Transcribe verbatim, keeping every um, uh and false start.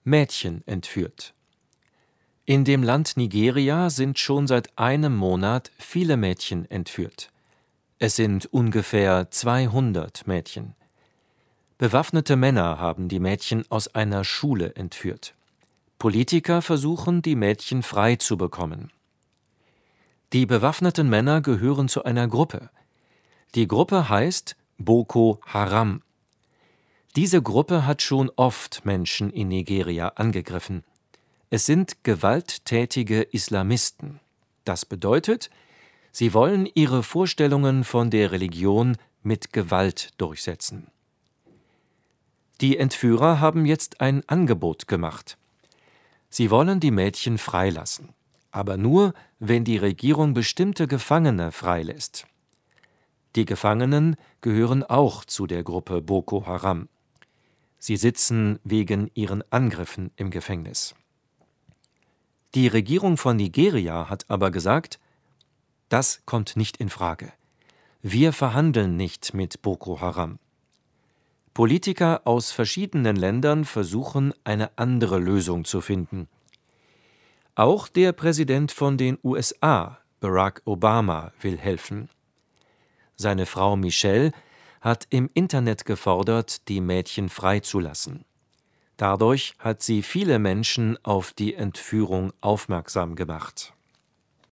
Mädchen entführt. In dem Land Nigeria sind schon seit einem Monat viele Mädchen entführt. Es sind ungefähr zweihundert Mädchen. Bewaffnete Männer haben die Mädchen aus einer Schule entführt. Politiker versuchen, die Mädchen frei zu bekommen. Die bewaffneten Männer gehören zu einer Gruppe. Die Gruppe heißt Boko Haram. Diese Gruppe hat schon oft Menschen in Nigeria angegriffen. Es sind gewalttätige Islamisten. Das bedeutet, sie wollen ihre Vorstellungen von der Religion mit Gewalt durchsetzen. Die Entführer haben jetzt ein Angebot gemacht. Sie wollen die Mädchen freilassen, aber nur, wenn die Regierung bestimmte Gefangene freilässt. Die Gefangenen gehören auch zu der Gruppe Boko Haram. Sie sitzen wegen ihren Angriffen im Gefängnis. Die Regierung von Nigeria hat aber gesagt, das kommt nicht in Frage. Wir verhandeln nicht mit Boko Haram. Politiker aus verschiedenen Ländern versuchen, eine andere Lösung zu finden. Auch der Präsident von den U S A, Barack Obama, will helfen. Seine Frau Michelle hat im Internet gefordert, die Mädchen freizulassen. Dadurch hat sie viele Menschen auf die Entführung aufmerksam gemacht.